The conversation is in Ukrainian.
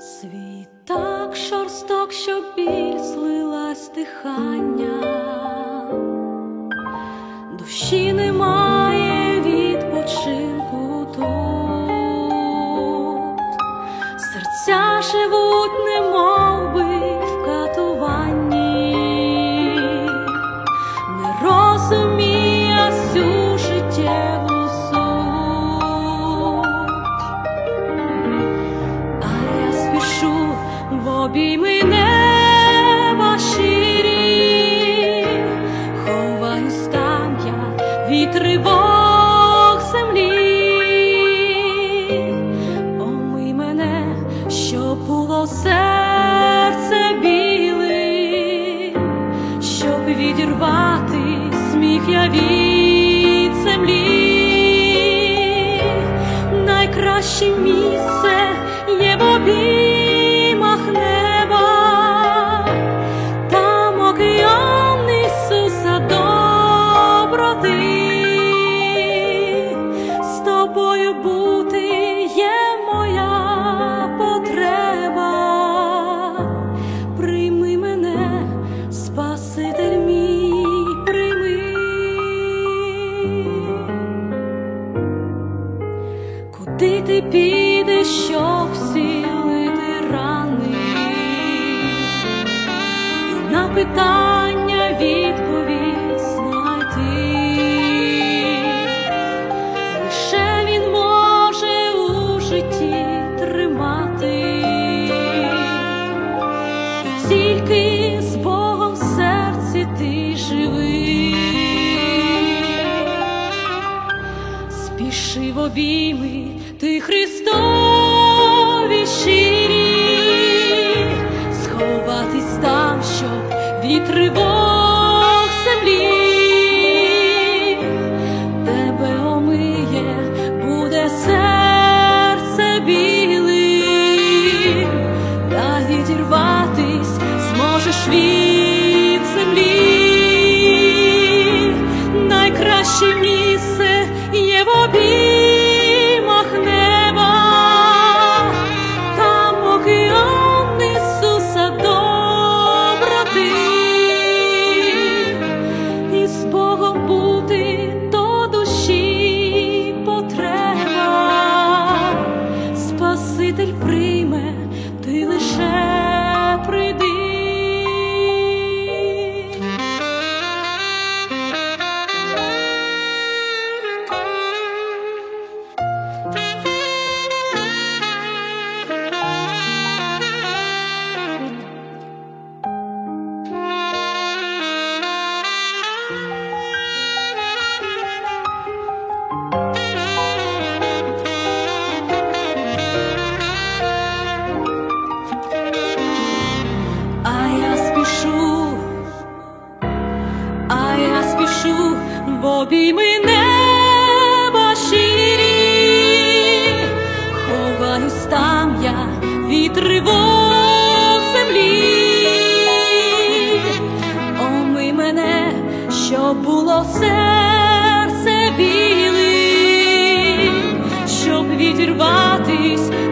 Світ так жорсток, що біль злилась дихання, душі немає відпочинку тут, серця живуть немовби в катуванні, не розуміє всю життєву суть. А я спішу в обійми неба щирі, ховаюсь там я від тривог землі. Омий мене, щоб було серце біле, щоб відірвати сміх я від землі. Найкраще місце є в обіймах неба, там океан Ісуса доброти. З тобою бути є моя потреба. Прийми мене, Спаситель мій, прийми. Куди ти підеш, щоб зцілити рани? І на питання відповідь знайти. Лише Він може у житті тримати. І тільки з Богом в серці ти живий. Спіши в обійми ти Христові щирі, сховатись там, щоб від тривог землі. Тебе омиє, буде серце біле, та відірватись зможеш від землі. Найкраще місце є в обіймах неба, там океан Ісуса доброти. І з Богом бути до душі потреба. Спаситель прийме, ти лише прийди. А я спішу в обійми неба щирі, ховаюсь там я від тривог землі. Омий мене, щоб було серце біле, щоб відірватись